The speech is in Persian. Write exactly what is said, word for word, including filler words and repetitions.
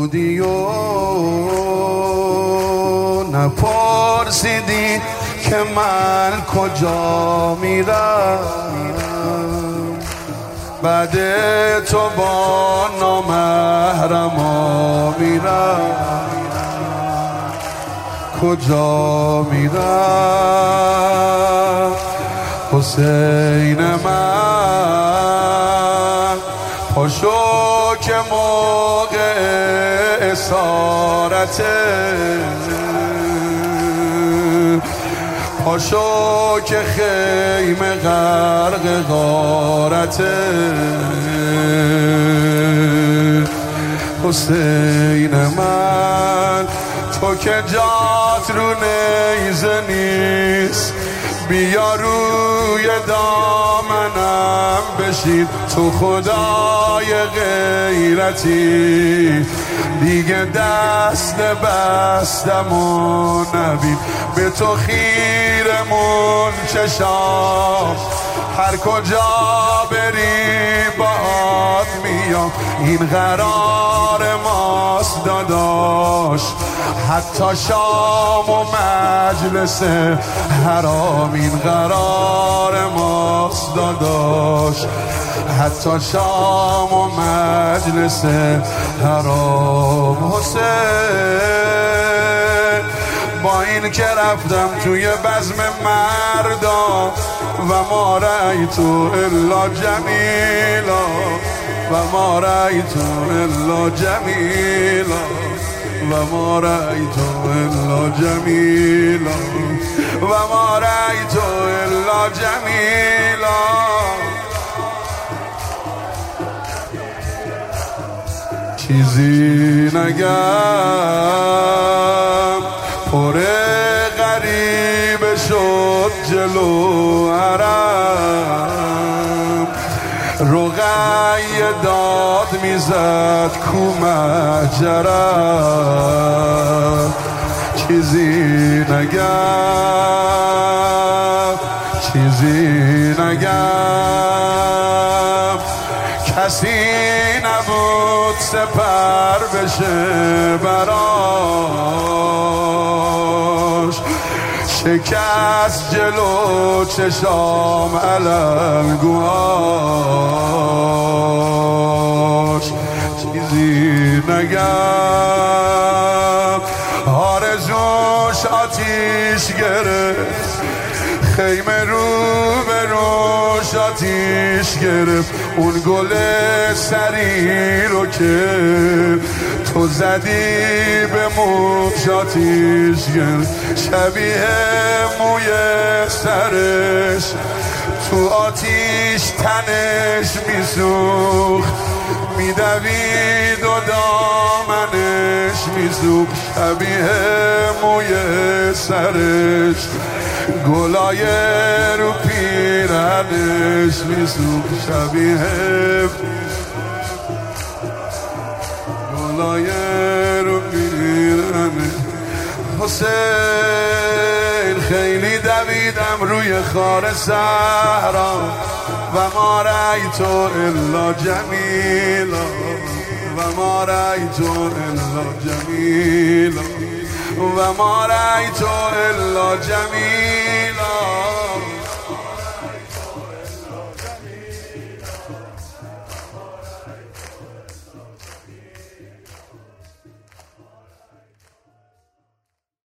بودی و نپرسیدی که من کجا میرم، بعد تو با نامحرما میرم، کجا میرم حسین من؟ پاشو که موقع اسارته، پاشو که خیمه غرق غارته. حسین من تو که جات رو نیزه نیست، بیا روی دامنم بشین، تو خدای غیرتی دیگه دست بستم و نبین، به تو خیرمون چشام، هر کجا بری باهات میام، این قرار ماست داداش، حتی شام و مجلس حرام، این قرار ماست داداش، حتی شام و مجلس حرام. حسین با این که رفتم توی بزم مردان و ما رأیتو الا جمیلا، و ما رأیتو الا جمیلا، و ما رأیتو الا جمیلا، و ما رأیتو الا جمیلا. چیزی نگم پر غریب شد جلو حرم، رقیه داد میزد کو مهجرم. چیزی نگم چیزی نگم کسی نبود سپر بشه براش، شکست جلو چشام علمگوهاش. چیزی نگم آرزوش آتیش گرفت، خیمه رو به روش آتیش گرفت، اون گل سری رو که تو زدی به موش آتیش گرفت، شبیه موی سرش تو آتیش تنش میسوخت، میدوید و دامنش میسوخت، شبیه موی سرش گلای رو پیرنش میسوخت، شبیه گلای رو پیرنش. حسین خیلی دویدم روی خار صحرا و ما رأیتو الا جمیلا، و ما رأیتو الا جمیلا، و ما رأیتو الا جمیلا.